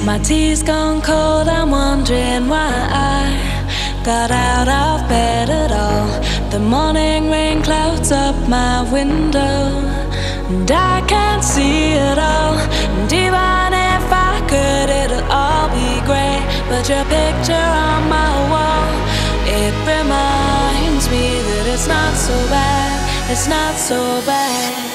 My tea's gone cold, I'm wondering why I got out of bed at all. The morning rain clouds up my window, and I can't see it all. And even if I could, it'll all be grey. But your picture on my wall, it reminds me that it's not so bad, it's not so bad.